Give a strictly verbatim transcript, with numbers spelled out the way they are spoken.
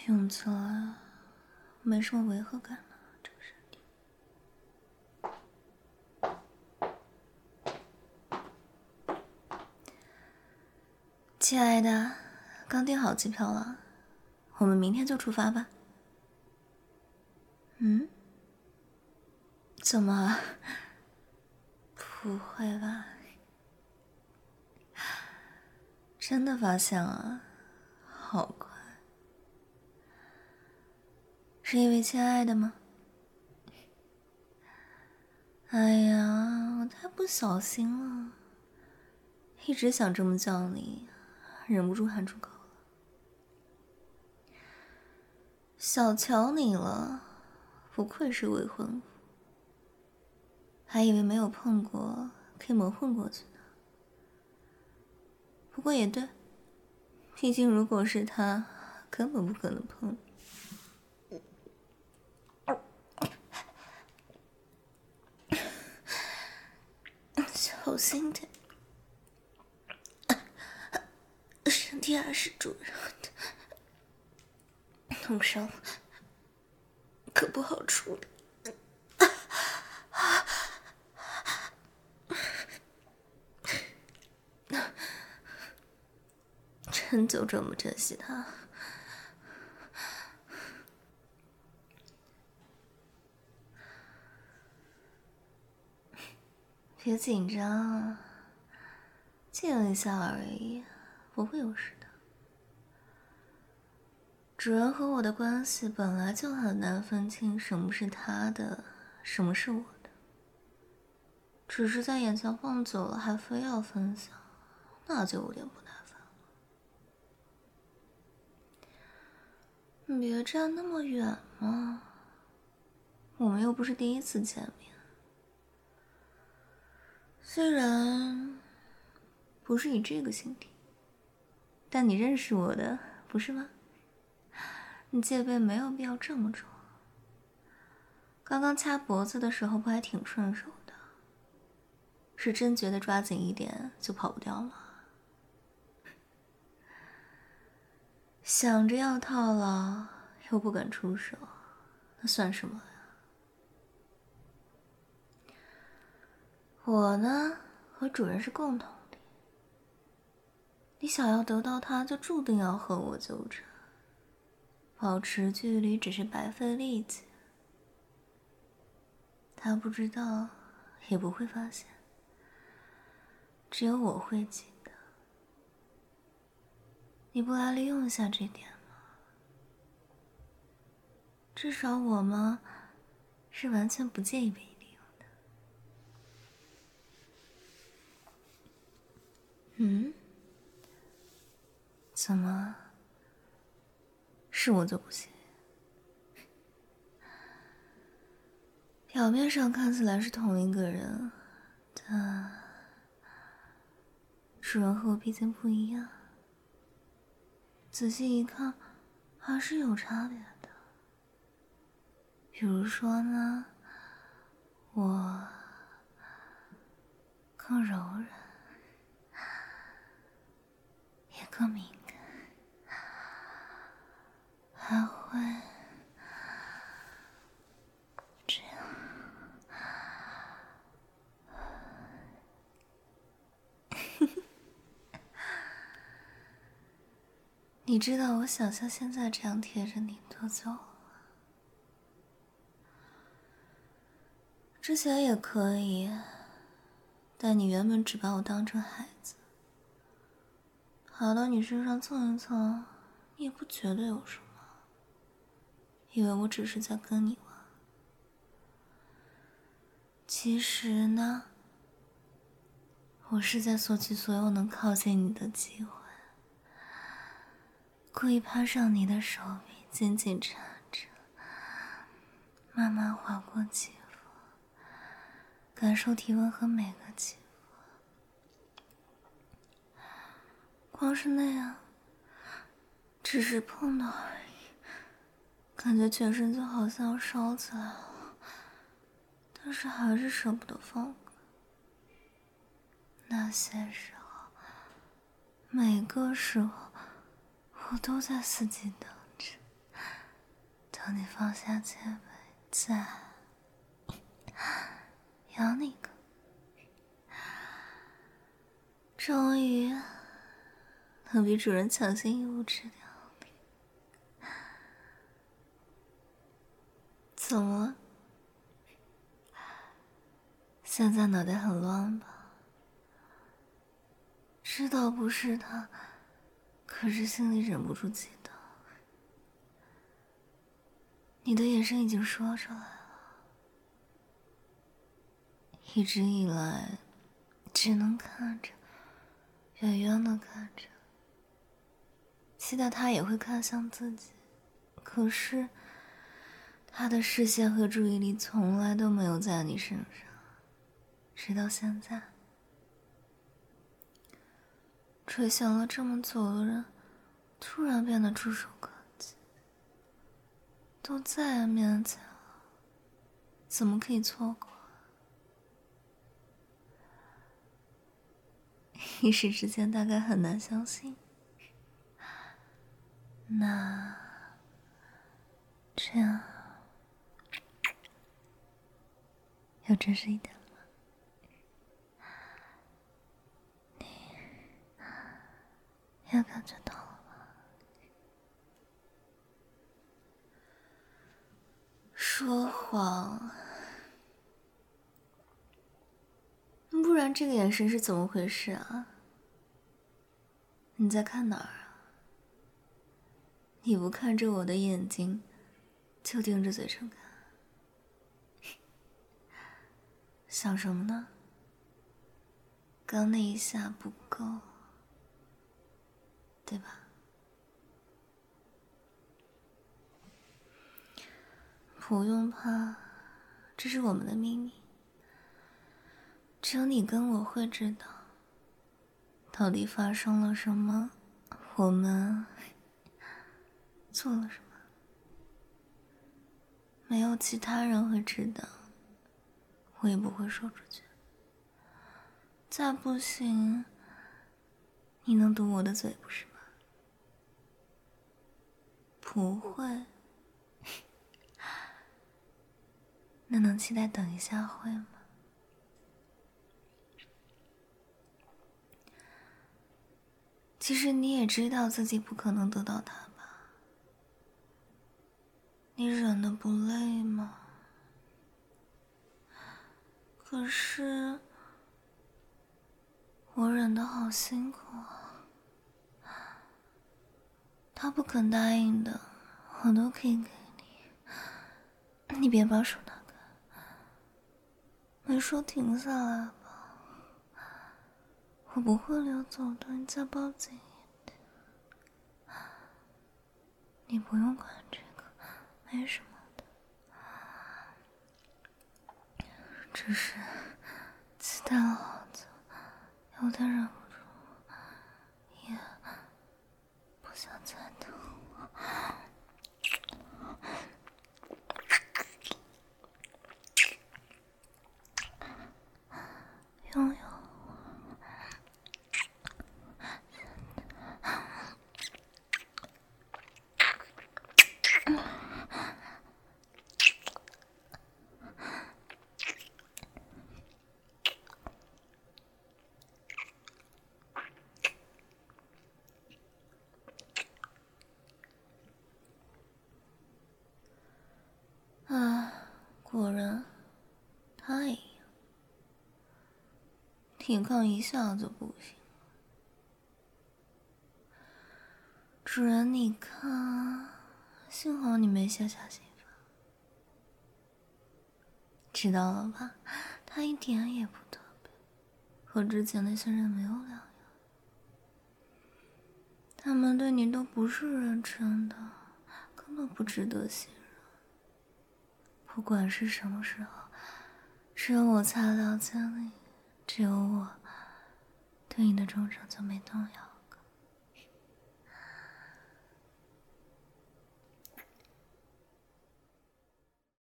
用起来没什么违和感呢，这个身体。亲爱的，刚订好机票了，我们明天就出发吧。嗯？怎么？不会吧？真的发现了？好快。是因为亲爱的吗？哎呀，我太不小心了，一直想这么叫你，忍不住喊出口了。小瞧你了，不愧是未婚夫，还以为没有碰过可以蒙混过去呢。不过也对，毕竟如果是他，根本不可能碰。小心点，身体还是主人的，弄伤了可不好处理。真就这么珍惜他？别紧张啊，亲了一下而已，不会有事的。主人和我的关系本来就很难分清什么是他的，什么是我的。只是在眼前放久了，还非要分享，那就有点不耐烦了。别站那么远嘛，我们又不是第一次见面。虽然不是以这个形体，但你认识我的，不是吗？你戒备没有必要这么重。刚刚掐脖子的时候不还挺顺手的？是真觉得抓紧一点就跑不掉了？想着要套牢，又不敢出手，那算什么呀？我呢，和主人是共同体。你想要得到他，就注定要和我纠缠，保持距离只是白费力气。他不知道，也不会发现，只有我会记得。你不来利用一下这点吗？至少我们是完全不介意被利用的。嗯？怎么？是我就不行？表面上看起来是同一个人，但主人和我毕竟不一样，仔细一看，还是有差别的。比如说呢，我更柔软，也更敏感，还会这样。你知道我想像现在这样贴着你多久了吗？之前也可以，但你原本只把我当成孩子，爬到你身上蹭一蹭，你也不觉得有什么，以为我只是在跟你玩。其实呢，我是在索取所有能靠近你的机会，故意攀上你的手臂，紧紧缠着，慢慢划过肌肤，感受体温和每个肌肤。光是那样，只是碰到而已，感觉全身就好像要烧起来了，但是还是舍不得放开。那些时候，每个时候，我都在伺机等着， 等你放下戒备，再咬你一个。终于能被主人抢先一步吃掉。怎么了？现在脑袋很乱吧？知道不是他，可是心里忍不住激动。你的眼神已经说出来了。一直以来，只能看着，远远的看着，期待他也会看向自己。可是，他的视线和注意力从来都没有在你身上，直到现在。垂涎了这么久的人，突然变得触手可及，都在面前了，怎么可以错过？一时之间大概很难相信。那这样要真实一点吗？你也感觉到了吗？说谎，不然这个眼神是怎么回事啊？你在看哪儿啊？你不看着我的眼睛，就盯着嘴唇看，想什么呢？刚那一下不够，对吧？不用怕，这是我们的秘密，只有你跟我会知道，到底发生了什么，我们做了什么，没有其他人会知道，我也不会说出去。再不行，你能堵我的嘴不是吗？不会。那能期待等一下会吗？其实你也知道自己不可能得到他吧？你忍得不累吗？可是我忍得好辛苦啊。他不肯答应的，我都可以给你。你别把手拿开，没说停下来吧？我不会溜走的，你再抱紧一点。你不用管这个，没什么的，只是期待了好久，有点忍不住，也不想再等了。拥有啊，果然，他也一样，抵抗一下子不行。主人，你看，幸好你没卸下心防，知道了吧？他一点也不特别，和之前那些人没有两样。他们对你都不是认真的，根本不值得信任。不管是什么时候，只有我才了解你，只有我对你的忠诚就没动摇。